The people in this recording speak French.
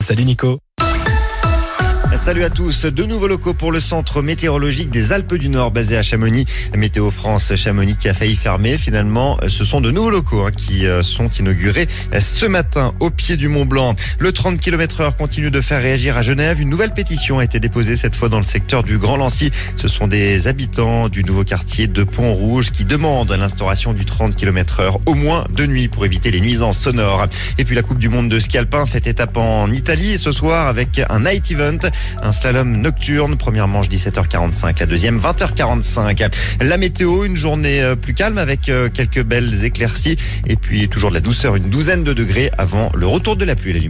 Salut Nico. Salut à tous. De nouveaux locaux pour le centre météorologique des Alpes du Nord basé à Chamonix. Météo France Chamonix qui a failli fermer. Finalement, ce sont de nouveaux locaux qui sont inaugurés ce matin au pied du Mont Blanc. Le 30 km/h continue de faire réagir à Genève. Une nouvelle pétition a été déposée cette fois dans le secteur du Grand Lancy. Ce sont des habitants du nouveau quartier de Pont-Rouge qui demandent l'instauration du 30 km/h au moins de nuit pour éviter les nuisances sonores. Et puis la Coupe du Monde de ski alpin fait étape en Italie ce soir avec un night event. Un slalom nocturne, première manche 17h45, la deuxième 20h45. La météo, une journée plus calme avec quelques belles éclaircies et puis toujours de la douceur, une douzaine de degrés avant le retour de la pluie et la lumière.